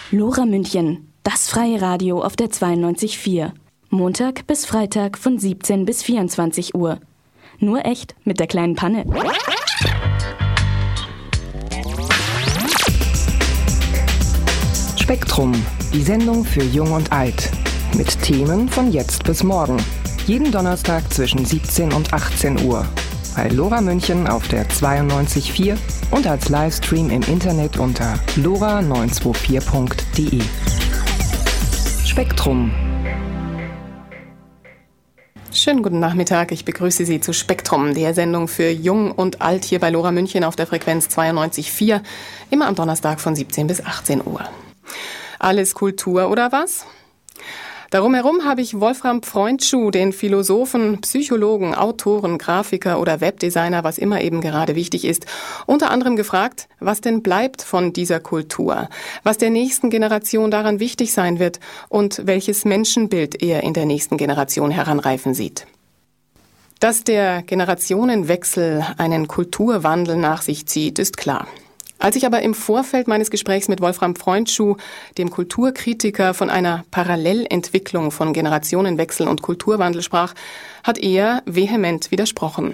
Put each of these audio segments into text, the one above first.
Lora München, das freie Radio auf der 92.4. Montag bis Freitag von 17 bis 24 Uhr. Nur echt mit der kleinen Panne. Spektrum, die Sendung für Jung und Alt. Mit Themen von jetzt bis morgen. Jeden Donnerstag zwischen 17 und 18 Uhr. Bei Lora München auf der 92.4 und als Livestream im Internet unter lora924.de. Spektrum. Schönen guten Nachmittag, ich begrüße Sie zu Spektrum, der Sendung für Jung und Alt hier bei Lora München auf der Frequenz 92.4, immer am Donnerstag von 17 bis 18 Uhr. Alles Kultur oder was? Darum herum habe ich Wolfram Freundschuh, den Philosophen, Psychologen, Autoren, Grafiker oder Webdesigner, was immer eben gerade wichtig ist, unter anderem gefragt, was denn bleibt von dieser Kultur, was der nächsten Generation daran wichtig sein wird und welches Menschenbild er in der nächsten Generation heranreifen sieht. Dass der Generationenwechsel einen Kulturwandel nach sich zieht, ist klar. Als ich aber im Vorfeld meines Gesprächs mit Wolfram Freundschuh, dem Kulturkritiker, von einer Parallelentwicklung von Generationenwechsel und Kulturwandel sprach, hat er vehement widersprochen.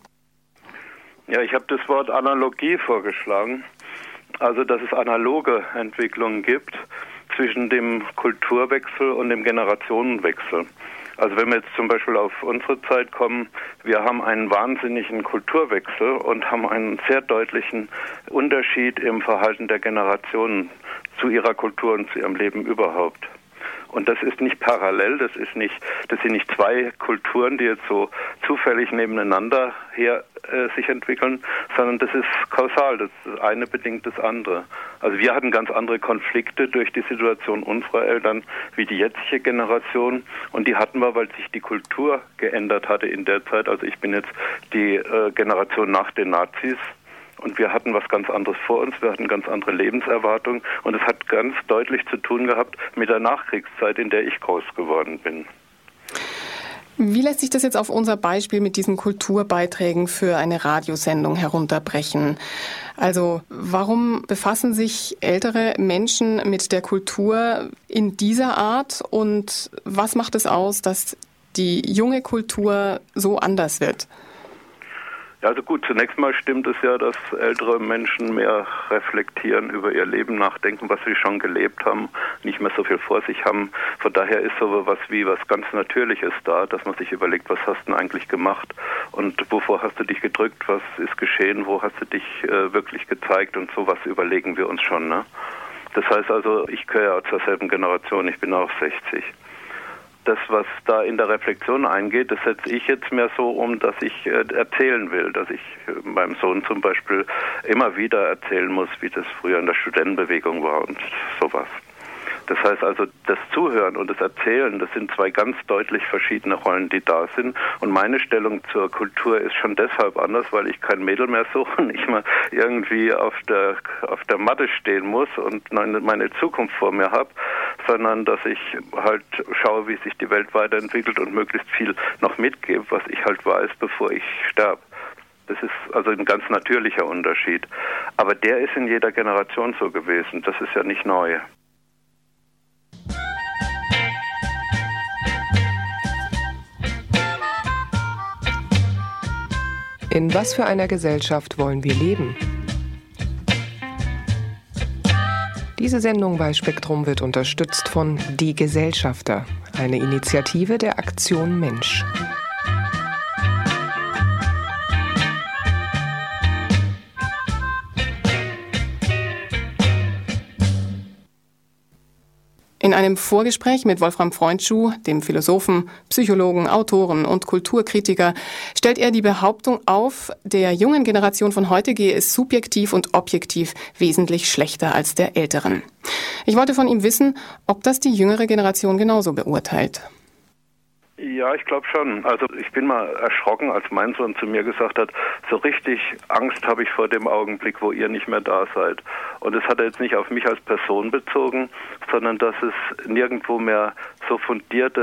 Ja, ich habe das Wort Analogie vorgeschlagen. Also, dass es analoge Entwicklungen gibt zwischen dem Kulturwechsel und dem Generationenwechsel. Also wenn wir jetzt zum Beispiel auf unsere Zeit kommen, wir haben einen wahnsinnigen Kulturwechsel und haben einen sehr deutlichen Unterschied im Verhalten der Generationen zu ihrer Kultur und zu ihrem Leben überhaupt. Und das ist nicht parallel, das sind nicht zwei Kulturen, die jetzt so zufällig nebeneinander her sich entwickeln, sondern das ist kausal, das eine bedingt das andere. Also wir hatten ganz andere Konflikte durch die Situation unserer Eltern wie die jetzige Generation, und die hatten wir, weil sich die Kultur geändert hatte in der Zeit. Also ich bin jetzt die Generation nach den Nazis. Und wir hatten was ganz anderes vor uns, wir hatten ganz andere Lebenserwartungen, und es hat ganz deutlich zu tun gehabt mit der Nachkriegszeit, in der ich groß geworden bin. Wie lässt sich das jetzt auf unser Beispiel mit diesen Kulturbeiträgen für eine Radiosendung herunterbrechen? Also warum befassen sich ältere Menschen mit der Kultur in dieser Art, und was macht es aus, dass die junge Kultur so anders wird? Ja, also gut, zunächst mal stimmt es ja, dass ältere Menschen mehr reflektieren, über ihr Leben nachdenken, was sie schon gelebt haben, nicht mehr so viel vor sich haben. Von daher ist so was wie was ganz Natürliches da, dass man sich überlegt, was hast du denn eigentlich gemacht und wovor hast du dich gedrückt, was ist geschehen, wo hast du dich wirklich gezeigt, und sowas überlegen wir uns schon, ne? Das heißt also, ich gehöre ja zur selben Generation, ich bin auch 60. Das, was da in der Reflexion eingeht, das setze ich jetzt mehr so um, dass ich erzählen will, dass ich meinem Sohn zum Beispiel immer wieder erzählen muss, wie das früher in der Studentenbewegung war und sowas. Das heißt also, das Zuhören und das Erzählen, das sind zwei ganz deutlich verschiedene Rollen, die da sind. Und meine Stellung zur Kultur ist schon deshalb anders, weil ich kein Mädel mehr suche und nicht mal irgendwie auf der Matte stehen muss und meine Zukunft vor mir habe, sondern dass ich halt schaue, wie sich die Welt weiterentwickelt und möglichst viel noch mitgebe, was ich halt weiß, bevor ich sterbe. Das ist also ein ganz natürlicher Unterschied. Aber der ist in jeder Generation so gewesen. Das ist ja nicht neu. In was für einer Gesellschaft wollen wir leben? Diese Sendung bei Spektrum wird unterstützt von Die Gesellschafter, eine Initiative der Aktion Mensch. In einem Vorgespräch mit Wolfram Freundschuh, dem Philosophen, Psychologen, Autoren und Kulturkritiker, stellt er die Behauptung auf, der jungen Generation von heute gehe es subjektiv und objektiv wesentlich schlechter als der älteren. Ich wollte von ihm wissen, ob das die jüngere Generation genauso beurteilt. Ja, ich glaube schon. Also ich bin mal erschrocken, als mein Sohn zu mir gesagt hat, so richtig Angst habe ich vor dem Augenblick, wo ihr nicht mehr da seid. Und das hat er jetzt nicht auf mich als Person bezogen, sondern dass es nirgendwo mehr so fundierte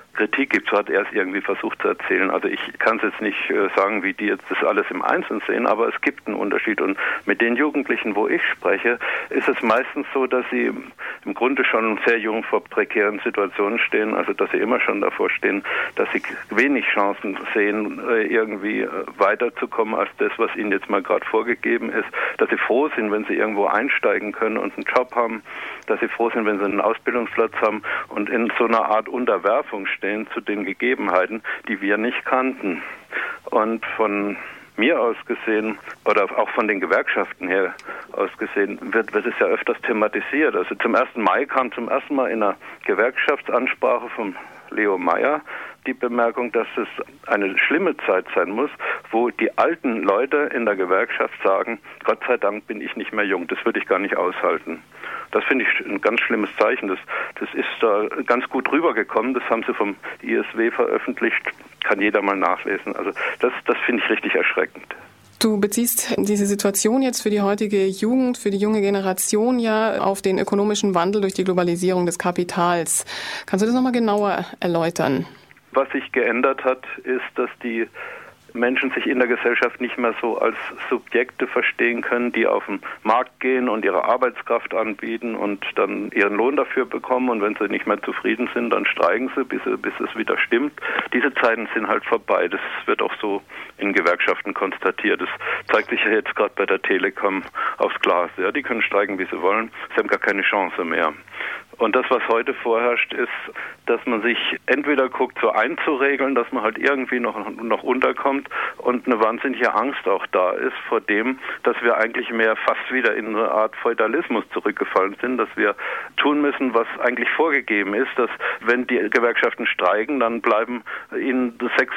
Kritik gibt. So hat er es irgendwie versucht zu erzählen. Also ich kann es jetzt nicht sagen, wie die jetzt das alles im Einzelnen sehen, aber es gibt einen Unterschied. Und mit den Jugendlichen, wo ich spreche, ist es meistens so, dass sie im Grunde schon sehr jung vor prekären Situationen stehen, also dass sie immer schon davor stehen, dass sie wenig Chancen sehen, irgendwie weiterzukommen als das, was ihnen jetzt mal gerade vorgegeben ist, dass sie froh sind, wenn sie irgendwo einsteigen können und einen Job haben, dass sie froh sind, wenn sie einen Ausbildungsplatz haben und in so einer Art Unterwerfung stehen zu den Gegebenheiten, die wir nicht kannten. Und von mir aus gesehen oder auch von den Gewerkschaften her aus gesehen wird es ja öfters thematisiert. Also zum 1. Mai kam zum ersten Mal in einer Gewerkschaftsansprache von Leo Meyer die Bemerkung, dass es eine schlimme Zeit sein muss, wo die alten Leute in der Gewerkschaft sagen, Gott sei Dank bin ich nicht mehr jung, das würde ich gar nicht aushalten. Das finde ich ein ganz schlimmes Zeichen. Das ist da ganz gut rübergekommen. Das haben sie vom ISW veröffentlicht. Kann jeder mal nachlesen. Also das finde ich richtig erschreckend. Du beziehst diese Situation jetzt für die heutige Jugend, für die junge Generation ja auf den ökonomischen Wandel durch die Globalisierung des Kapitals. Kannst du das nochmal genauer erläutern? Was sich geändert hat, ist, dass die Menschen sich in der Gesellschaft nicht mehr so als Subjekte verstehen können, die auf den Markt gehen und ihre Arbeitskraft anbieten und dann ihren Lohn dafür bekommen und wenn sie nicht mehr zufrieden sind, dann streiken sie, bis es wieder stimmt. Diese Zeiten sind halt vorbei. Das wird auch so in Gewerkschaften konstatiert. Das zeigt sich ja jetzt gerade bei der Telekom aufs Glas. Ja, die können streiken, wie sie wollen. Sie haben gar keine Chance mehr. Und das, was heute vorherrscht, ist, dass man sich entweder guckt, so einzuregeln, dass man halt irgendwie noch unterkommt und eine wahnsinnige Angst auch da ist vor dem, dass wir eigentlich mehr fast wieder in eine Art Feudalismus zurückgefallen sind, dass wir tun müssen, was eigentlich vorgegeben ist, dass wenn die Gewerkschaften streiken, dann bleiben ihnen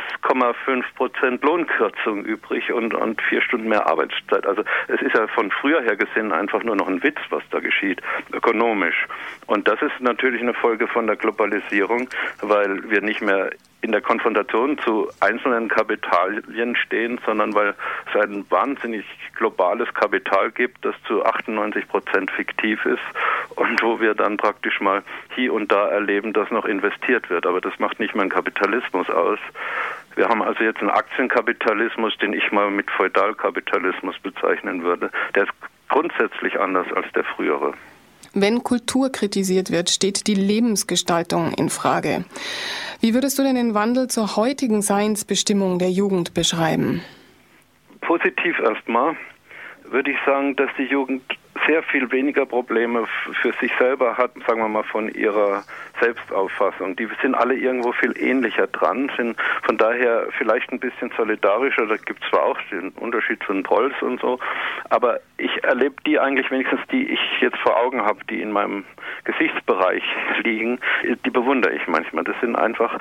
6,5% Lohnkürzung übrig und 4 Stunden mehr Arbeitszeit. Also es ist ja von früher her gesehen einfach nur noch ein Witz, was da geschieht, ökonomisch. Und das ist natürlich eine Folge von der Globalisierung, weil wir nicht mehr in der Konfrontation zu einzelnen Kapitalien stehen, sondern weil es ein wahnsinnig globales Kapital gibt, das zu 98% fiktiv ist und wo wir dann praktisch mal hier und da erleben, dass noch investiert wird. Aber das macht nicht mehr einen Kapitalismus aus. Wir haben also jetzt einen Aktienkapitalismus, den ich mal mit Feudalkapitalismus bezeichnen würde. Der ist grundsätzlich anders als der frühere. Wenn Kultur kritisiert wird, steht die Lebensgestaltung in Frage. Wie würdest du denn den Wandel zur heutigen Seinsbestimmung der Jugend beschreiben? Positiv erstmal würde ich sagen, dass die Jugend sehr viel weniger Probleme für sich selber hat, sagen wir mal von ihrer Selbstauffassung. Die sind alle irgendwo viel ähnlicher dran, sind von daher vielleicht ein bisschen solidarischer. Da gibt es zwar auch den Unterschied zu den Trolls und so, aber ich erlebe die eigentlich wenigstens, die ich jetzt vor Augen habe, die in meinem Gesichtsbereich liegen, die bewundere ich manchmal. Das sind einfach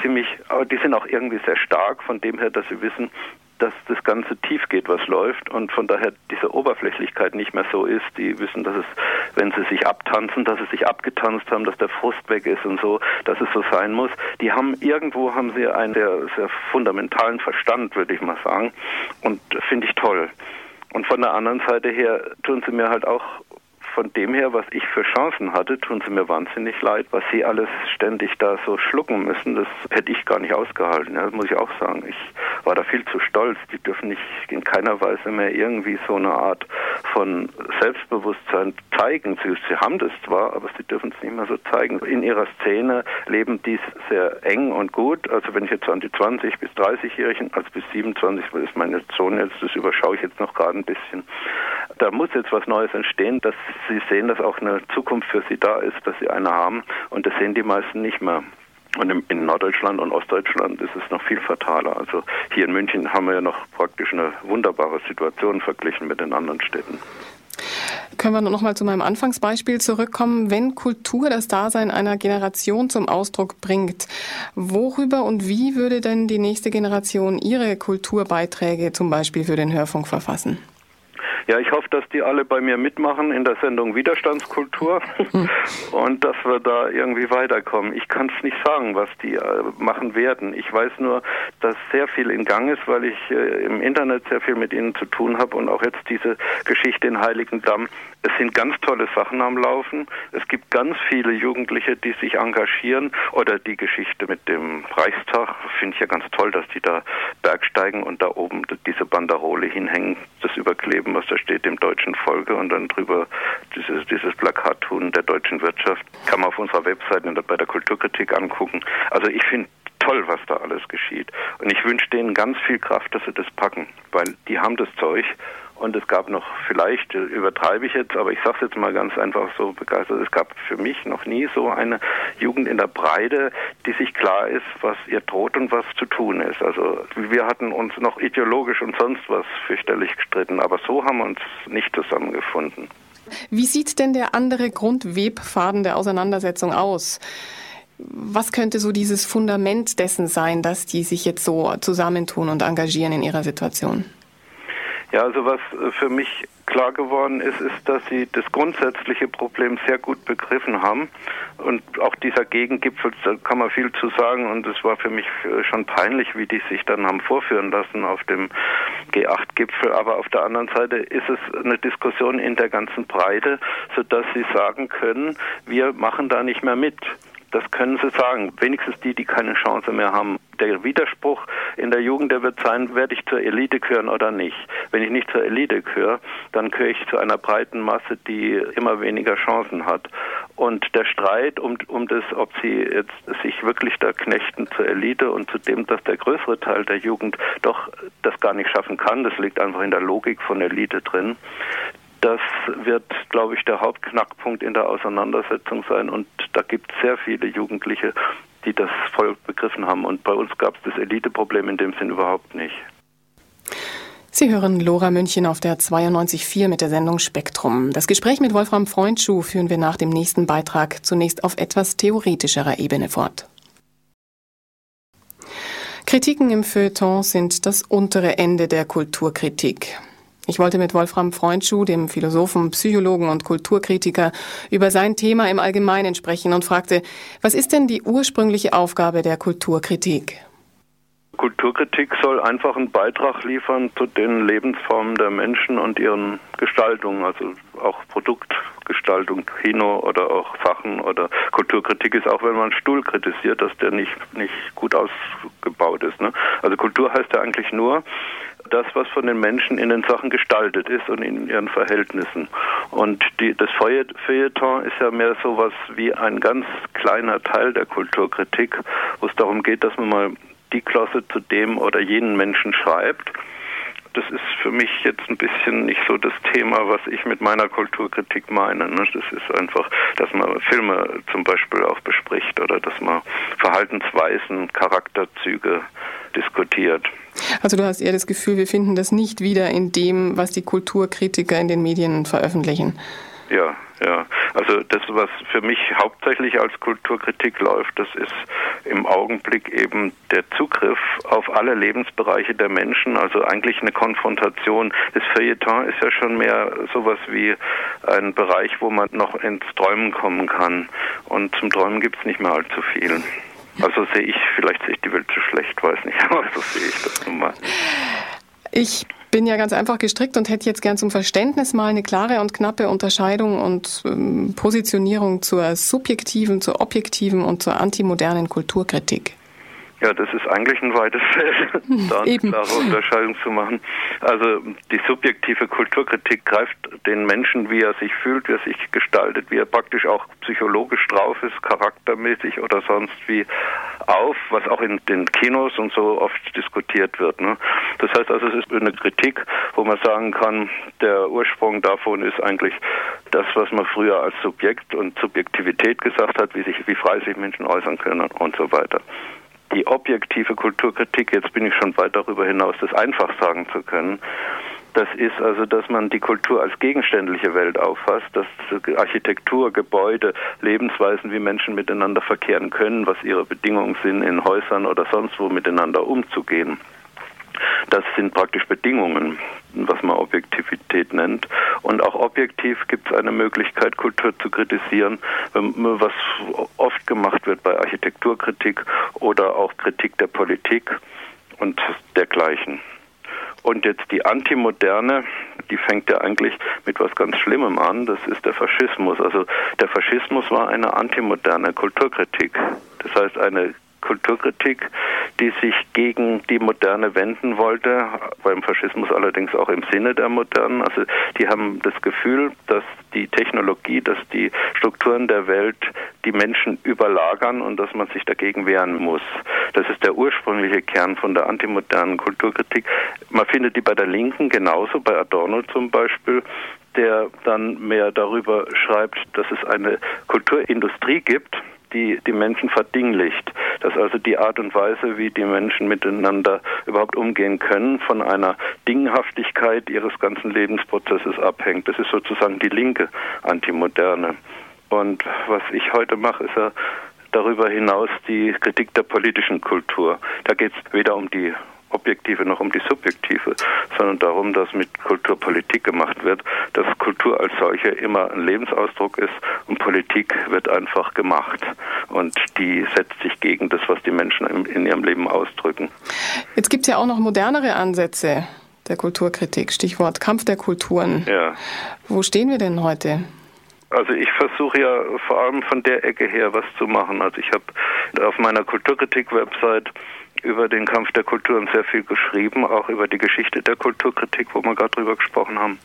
die sind auch irgendwie sehr stark von dem her, dass sie wissen, dass das Ganze tief geht, was läuft und von daher diese Oberflächlichkeit nicht mehr so ist. Die wissen, dass es, wenn sie sich abtanzen, dass sie sich abgetanzt haben, dass der Frust weg ist und so, dass es so sein muss. Haben sie einen sehr, sehr fundamentalen Verstand, würde ich mal sagen, und finde ich toll. Und von der anderen Seite her tun sie mir halt auch von dem her, was ich für Chancen hatte, tun sie mir wahnsinnig leid. Was sie alles ständig da so schlucken müssen, das hätte ich gar nicht ausgehalten. Ja, das muss ich auch sagen. Ich war da viel zu stolz. Die dürfen nicht in keiner Weise mehr irgendwie so eine Art von Selbstbewusstsein zeigen. Sie haben das zwar, aber sie dürfen es nicht mehr so zeigen. In ihrer Szene leben die sehr eng und gut. Also wenn ich jetzt an die 20- bis 30-Jährigen, also bis 27, ist meine Zone jetzt, das überschaue ich jetzt noch gerade ein bisschen. Da muss jetzt was Neues entstehen, dass sie sehen, dass auch eine Zukunft für sie da ist, dass sie eine haben und das sehen die meisten nicht mehr. Und in Norddeutschland und Ostdeutschland ist es noch viel fataler. Also hier in München haben wir ja noch praktisch eine wunderbare Situation verglichen mit den anderen Städten. Können wir noch mal zu meinem Anfangsbeispiel zurückkommen? Wenn Kultur das Dasein einer Generation zum Ausdruck bringt, worüber und wie würde denn die nächste Generation ihre Kulturbeiträge zum Beispiel für den Hörfunk verfassen? Ja, ich hoffe, dass die alle bei mir mitmachen in der Sendung Widerstandskultur und dass wir da irgendwie weiterkommen. Ich kann es nicht sagen, was die machen werden. Ich weiß nur, dass sehr viel in Gang ist, weil ich im Internet sehr viel mit ihnen zu tun habe und auch jetzt diese Geschichte in Heiligendamm. Es sind ganz tolle Sachen am Laufen. Es gibt ganz viele Jugendliche, die sich engagieren. Oder die Geschichte mit dem Reichstag finde ich ja ganz toll, dass die da bergsteigen und da oben diese Banderole hinhängen, das überkleben, was da steht, dem deutschen Volke, und dann drüber dieses Plakat tun der deutschen Wirtschaft. Kann man auf unserer Webseite bei der Kulturkritik angucken. Also ich finde toll, was da alles geschieht. Und ich wünsche denen ganz viel Kraft, dass sie das packen, weil die haben das Zeug. Und es gab noch, vielleicht übertreibe ich jetzt, aber ich sage es jetzt mal ganz einfach so begeistert, es gab für mich noch nie so eine Jugend in der Breite, die sich klar ist, was ihr droht und was zu tun ist. Also wir hatten uns noch ideologisch und sonst was fürchterlich gestritten, aber so haben wir uns nicht zusammengefunden. Wie sieht denn der andere Grundwebfaden der Auseinandersetzung aus? Was könnte so dieses Fundament dessen sein, dass die sich jetzt so zusammentun und engagieren in ihrer Situation? Ja, also was für mich klar geworden ist, dass sie das grundsätzliche Problem sehr gut begriffen haben. Und auch dieser Gegengipfel, da kann man viel zu sagen. Und es war für mich schon peinlich, wie die sich dann haben vorführen lassen auf dem G8-Gipfel. Aber auf der anderen Seite ist es eine Diskussion in der ganzen Breite, sodass sie sagen können, wir machen da nicht mehr mit. Das können sie sagen, wenigstens die keine Chance mehr haben. Der Widerspruch in der Jugend, der wird sein, werde ich zur Elite gehören oder nicht. Wenn ich nicht zur Elite gehöre, dann gehöre ich zu einer breiten Masse, die immer weniger Chancen hat. Und der Streit um das, ob sie jetzt sich wirklich da knechten zur Elite und zu dem, dass der größere Teil der Jugend doch das gar nicht schaffen kann, das liegt einfach in der Logik von Elite drin. Das wird, glaube ich, der Hauptknackpunkt in der Auseinandersetzung sein. Und da gibt es sehr viele Jugendliche, die das voll begriffen haben. Und bei uns gab es das Eliteproblem in dem Sinn überhaupt nicht. Sie hören Lora München auf der 92.4 mit der Sendung Spektrum. Das Gespräch mit Wolfram Freundschuh führen wir nach dem nächsten Beitrag zunächst auf etwas theoretischerer Ebene fort. Kritiken im Feuilleton sind das untere Ende der Kulturkritik. Ich wollte mit Wolfram Freundschuh, dem Philosophen, Psychologen und Kulturkritiker, über sein Thema im Allgemeinen sprechen und fragte, was ist denn die ursprüngliche Aufgabe der Kulturkritik? Kulturkritik soll einfach einen Beitrag liefern zu den Lebensformen der Menschen und ihren Gestaltungen, also auch Produktgestaltung, Kino oder auch Sachen oder Kulturkritik ist auch, wenn man einen Stuhl kritisiert, dass der nicht gut ausgebaut ist. Ne? Also Kultur heißt ja eigentlich nur, das, was von den Menschen in den Sachen gestaltet ist und in ihren Verhältnissen. Und das Feuilleton ist ja mehr sowas wie ein ganz kleiner Teil der Kulturkritik, wo es darum geht, dass man mal die Klasse zu dem oder jenen Menschen schreibt. Das ist für mich jetzt ein bisschen nicht so das Thema, was ich mit meiner Kulturkritik meine. Das ist einfach, dass man Filme zum Beispiel auch bespricht oder dass man Verhaltensweisen, Charakterzüge diskutiert. Also du hast eher das Gefühl, wir finden das nicht wieder in dem, was die Kulturkritiker in den Medien veröffentlichen. Ja. Also das, was für mich hauptsächlich als Kulturkritik läuft, das ist im Augenblick eben der Zugriff auf alle Lebensbereiche der Menschen, also eigentlich eine Konfrontation. Das Feuilleton ist ja schon mehr sowas wie ein Bereich, wo man noch ins Träumen kommen kann. Und zum Träumen gibt es nicht mehr allzu viel. Also vielleicht sehe ich die Welt zu schlecht, weiß nicht, aber so sehe ich das nun mal. Ich bin ja ganz einfach gestrickt und hätte jetzt gern zum Verständnis mal eine klare und knappe Unterscheidung und Positionierung zur subjektiven, zur objektiven und zur antimodernen Kulturkritik. Ja, das ist eigentlich ein weites Feld, da eine klare Unterscheidung zu machen. Also die subjektive Kulturkritik greift den Menschen, wie er sich fühlt, wie er sich gestaltet, wie er praktisch auch psychologisch drauf ist, charaktermäßig oder sonst wie auf, was auch in den Kinos und so oft diskutiert wird. Ne? Das heißt also, es ist eine Kritik, wo man sagen kann, der Ursprung davon ist eigentlich das, was man früher als Subjekt und Subjektivität gesagt hat, wie frei sich Menschen äußern können und so weiter. Die objektive Kulturkritik, jetzt bin ich schon weit darüber hinaus, das einfach sagen zu können, das ist also, dass man die Kultur als gegenständliche Welt auffasst, dass Architektur, Gebäude, Lebensweisen, wie Menschen miteinander verkehren können, was ihre Bedingungen sind, in Häusern oder sonst wo miteinander umzugehen. Das sind praktisch Bedingungen, was man Objektivität Subjektivität nennt. Und auch objektiv gibt es eine Möglichkeit, Kultur zu kritisieren, was oft gemacht wird bei Architekturkritik oder auch Kritik der Politik und dergleichen. Und jetzt die Antimoderne, die fängt ja eigentlich mit was ganz Schlimmem an, das ist der Faschismus. Also der Faschismus war eine antimoderne Kulturkritik. Das heißt eine Kulturkritik, die sich gegen die Moderne wenden wollte, beim Faschismus allerdings auch im Sinne der Modernen. Also die haben das Gefühl, dass die Technologie, dass die Strukturen der Welt die Menschen überlagern und dass man sich dagegen wehren muss. Das ist der ursprüngliche Kern von der antimodernen Kulturkritik. Man findet die bei der Linken genauso, bei Adorno zum Beispiel, der dann mehr darüber schreibt, dass es eine Kulturindustrie gibt, die Menschen verdinglicht, dass also die Art und Weise, wie die Menschen miteinander überhaupt umgehen können, von einer Dinghaftigkeit ihres ganzen Lebensprozesses abhängt. Das ist sozusagen die linke Antimoderne. Und was ich heute mache, ist ja darüber hinaus die Kritik der politischen Kultur. Da geht es weder um die Objektive noch um die Subjektive, sondern darum, dass mit Kultur Politik gemacht wird, dass Kultur als solche immer ein Lebensausdruck ist und Politik wird einfach gemacht und die setzt sich gegen das, was die Menschen in ihrem Leben ausdrücken. Jetzt gibt es ja auch noch modernere Ansätze der Kulturkritik, Stichwort Kampf der Kulturen. Ja. Wo stehen wir denn heute? Also ich versuche ja vor allem von der Ecke her was zu machen. Also ich habe auf meiner Kulturkritik-Website über den Kampf der Kulturen sehr viel geschrieben, auch über die Geschichte der Kulturkritik, wo wir gerade drüber gesprochen haben.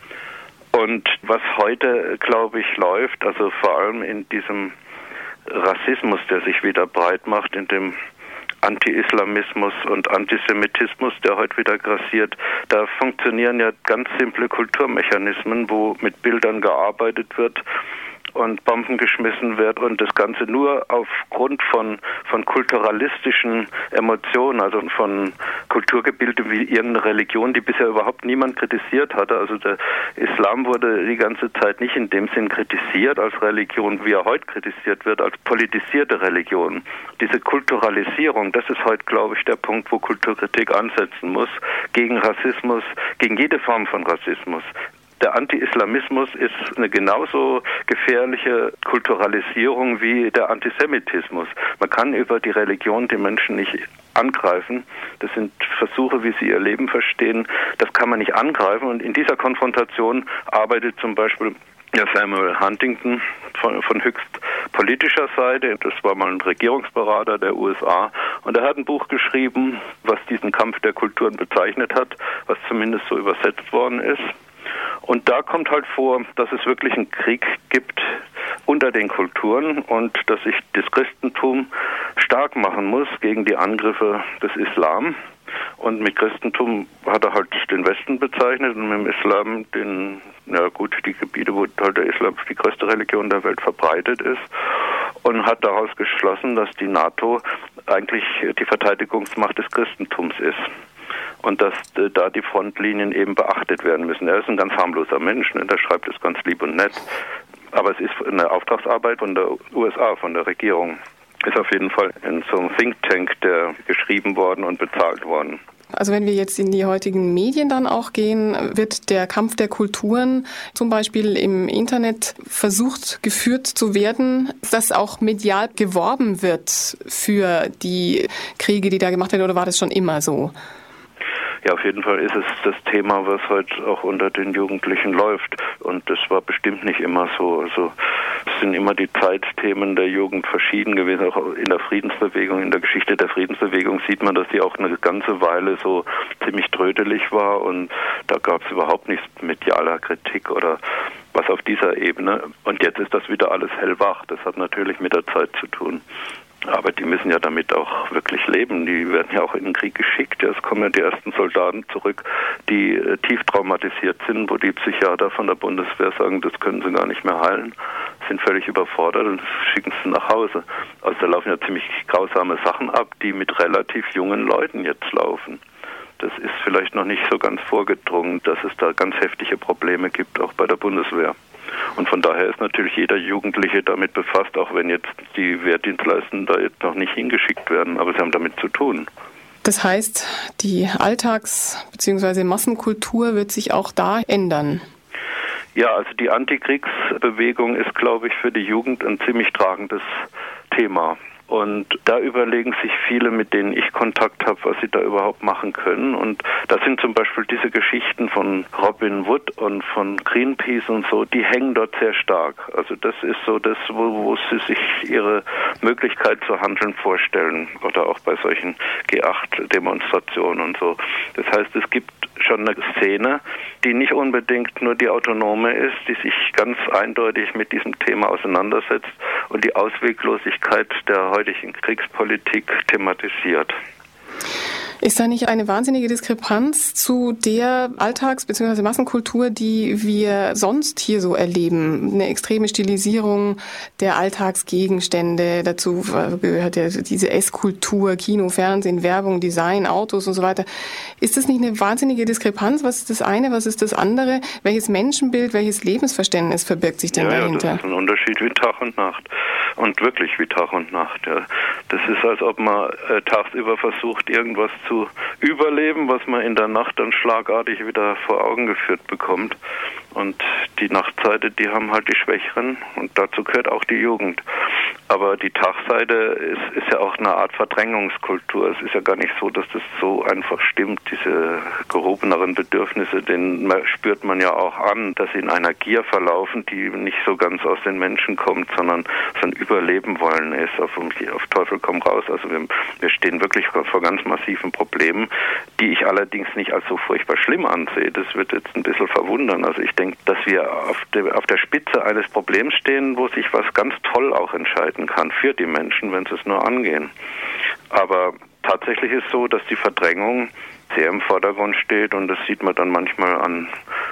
Und was heute, glaube ich, läuft, also vor allem in diesem Rassismus, der sich wieder breit macht, in dem Anti-Islamismus und Antisemitismus, der heute wieder grassiert, da funktionieren ja ganz simple Kulturmechanismen, wo mit Bildern gearbeitet wird und Bomben geschmissen wird und das Ganze nur aufgrund von kulturalistischen Emotionen, also von Kulturgebilde wie irgendeine Religion, die bisher überhaupt niemand kritisiert hatte. Also der Islam wurde die ganze Zeit nicht in dem Sinn kritisiert als Religion, wie er heute kritisiert wird, als politisierte Religion. Diese Kulturalisierung, das ist heute, glaube ich, der Punkt, wo Kulturkritik ansetzen muss, gegen Rassismus, gegen jede Form von Rassismus. Der Anti-Islamismus ist eine genauso gefährliche Kulturalisierung wie der Antisemitismus. Man kann über die Religion die Menschen nicht angreifen. Das sind Versuche, wie sie ihr Leben verstehen. Das kann man nicht angreifen. Und in dieser Konfrontation arbeitet zum Beispiel Samuel Huntington von höchst politischer Seite. Das war mal ein Regierungsberater der USA. Und er hat ein Buch geschrieben, was diesen Kampf der Kulturen bezeichnet hat, was zumindest so übersetzt worden ist. Und da kommt halt vor, dass es wirklich einen Krieg gibt unter den Kulturen und dass sich das Christentum stark machen muss gegen die Angriffe des Islam. Und mit Christentum hat er halt den Westen bezeichnet und mit dem Islam die Gebiete, wo halt der Islam die größte Religion der Welt verbreitet ist. Und hat daraus geschlossen, dass die NATO eigentlich die Verteidigungsmacht des Christentums ist. Und dass da die Frontlinien eben beachtet werden müssen. Er ist ein ganz harmloser Mensch, der schreibt es ganz lieb und nett. Aber es ist eine Auftragsarbeit von der USA, von der Regierung. Ist auf jeden Fall in so einem Think Tank, der geschrieben worden und bezahlt worden. Also wenn wir jetzt in die heutigen Medien dann auch gehen, wird der Kampf der Kulturen zum Beispiel im Internet geführt zu werden, dass auch medial geworben wird für die Kriege, die da gemacht werden, oder war das schon immer so? Ja, auf jeden Fall ist es das Thema, was heute auch unter den Jugendlichen läuft. Und das war bestimmt nicht immer so. Also es sind immer die Zeitthemen der Jugend verschieden gewesen. Auch in der Friedensbewegung, in der Geschichte der Friedensbewegung sieht man, dass die auch eine ganze Weile so ziemlich trödelig war. Und da gab es überhaupt nichts medialer Kritik oder was auf dieser Ebene. Und jetzt ist das wieder alles hellwach. Das hat natürlich mit der Zeit zu tun. Aber die müssen ja damit auch wirklich leben. Die werden ja auch in den Krieg geschickt. Es kommen ja die ersten Soldaten zurück, die tief traumatisiert sind, wo die Psychiater von der Bundeswehr sagen, das können sie gar nicht mehr heilen, sind völlig überfordert und schicken sie nach Hause. Also da laufen ja ziemlich grausame Sachen ab, die mit relativ jungen Leuten jetzt laufen. Das ist vielleicht noch nicht so ganz vorgedrungen, dass es da ganz heftige Probleme gibt, auch bei der Bundeswehr. Und von daher ist natürlich jeder Jugendliche damit befasst, auch wenn jetzt die Wehrdienstleistenden da jetzt noch nicht hingeschickt werden, aber sie haben damit zu tun. Das heißt, die Alltags- bzw. Massenkultur wird sich auch da ändern. Ja, also die Antikriegsbewegung ist, glaube ich, für die Jugend ein ziemlich tragendes Thema. Und da überlegen sich viele, mit denen ich Kontakt habe, was sie da überhaupt machen können. Und da sind zum Beispiel diese Geschichten von Robin Wood und von Greenpeace und so, die hängen dort sehr stark. Also das ist so das, wo sie sich ihre Möglichkeit zu handeln vorstellen. Oder auch bei solchen G8-Demonstrationen und so. Das heißt, es gibt schon eine Szene, die nicht unbedingt nur die autonome ist, die sich ganz eindeutig mit diesem Thema auseinandersetzt und die Ausweglosigkeit der heutigen Kriegspolitik thematisiert. Ist da nicht eine wahnsinnige Diskrepanz zu der Alltags- bzw. Massenkultur, die wir sonst hier so erleben? Eine extreme Stilisierung der Alltagsgegenstände, dazu gehört ja diese Esskultur, Kino, Fernsehen, Werbung, Design, Autos und so weiter. Ist das nicht eine wahnsinnige Diskrepanz? Was ist das eine, was ist das andere? Welches Menschenbild, welches Lebensverständnis verbirgt sich denn dahinter? Ja, das ist ein Unterschied wie Tag und Nacht. Und wirklich wie Tag und Nacht. Ja. Das ist, als ob man tagsüber versucht, irgendwas zu überleben, was man in der Nacht dann schlagartig wieder vor Augen geführt bekommt. Und die Nachtseite, die haben halt die Schwächeren und dazu gehört auch die Jugend. Aber die Tagseite ist ja auch eine Art Verdrängungskultur. Es ist ja gar nicht so, dass das so einfach stimmt. Diese gehobeneren Bedürfnisse, denen spürt man ja auch an, dass sie in einer Gier verlaufen, die nicht so ganz aus den Menschen kommt, sondern so ein Überleben wollen ist, auf Teufel komm raus. Also wir stehen wirklich vor ganz massiven Problemen, die ich allerdings nicht als so furchtbar schlimm ansehe. Das wird jetzt ein bisschen verwundern. Also ich denke, dass wir auf der Spitze eines Problems stehen, wo sich was ganz toll auch entscheiden kann für die Menschen, wenn sie es nur angehen. Aber tatsächlich ist so, dass die Verdrängung sehr im Vordergrund steht und das sieht man dann manchmal an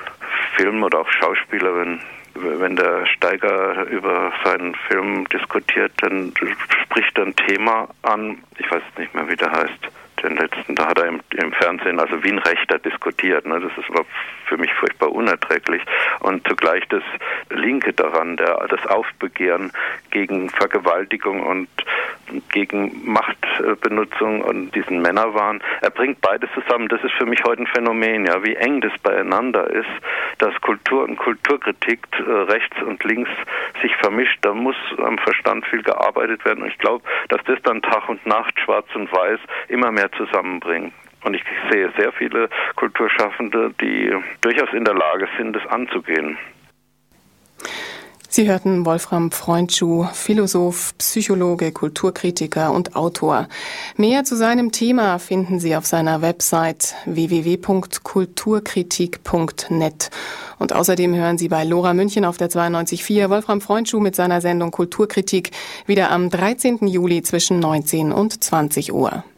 Filmen oder auch Schauspielern, wenn der Steiger über seinen Film diskutiert, dann spricht er ein Thema an, ich weiß nicht mehr, wie der heißt, den letzten, da hat er im Fernsehen, also wie ein Rechter diskutiert, ne? Das war für mich furchtbar unerträglich. Und zugleich das Linke daran, das Aufbegehren gegen Vergewaltigung und gegen Machtbenutzung und diesen Männerwahn. Er bringt beides zusammen. Das ist für mich heute ein Phänomen, ja, wie eng das beieinander ist, dass Kultur und Kulturkritik rechts und links sich vermischt. Da muss am Verstand viel gearbeitet werden. Und ich glaube, dass das dann Tag und Nacht, Schwarz und Weiß, immer mehr zusammenbringt. Und ich sehe sehr viele Kulturschaffende, die durchaus in der Lage sind, das anzugehen. Sie hörten Wolfram Freundschuh, Philosoph, Psychologe, Kulturkritiker und Autor. Mehr zu seinem Thema finden Sie auf seiner Website www.kulturkritik.net. Und außerdem hören Sie bei Lora München auf der 92.4 Wolfram Freundschuh mit seiner Sendung Kulturkritik wieder am 13. Juli zwischen 19 und 20 Uhr.